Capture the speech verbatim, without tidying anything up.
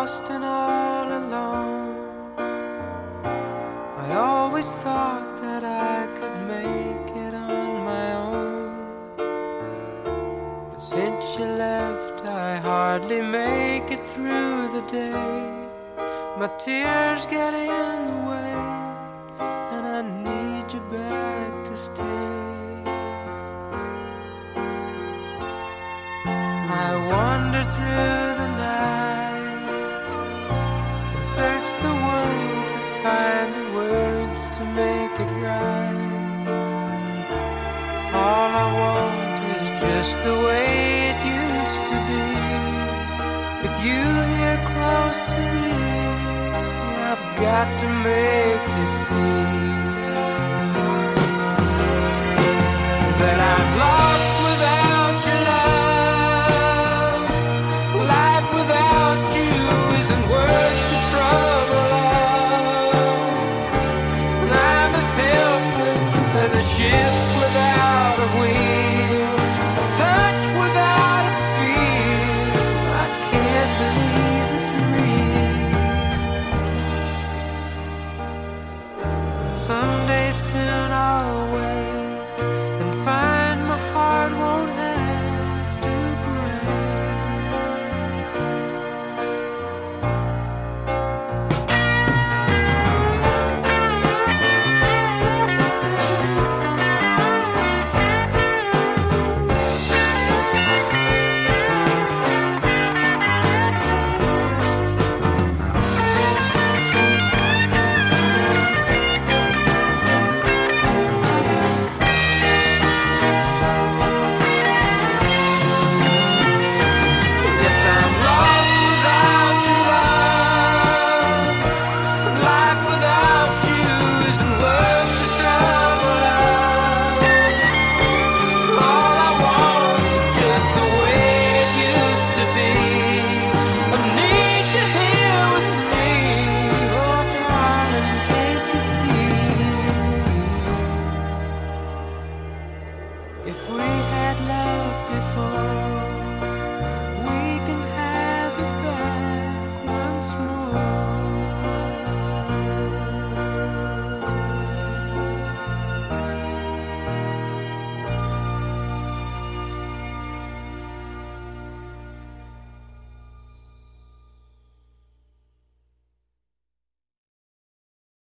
lost and all alone. I always thought that I could make it on my own, but since you left I hardly make it through the day. My tears get in the way, and I need you back to stay. I wander through the night and search the world to find the words to make it right. All I want is just the way it used to be, with you here close to me. I've got to make you see that I'm lost without your love. Life without you isn't worth the trouble of. I'm as helpless as a ship without a wheel.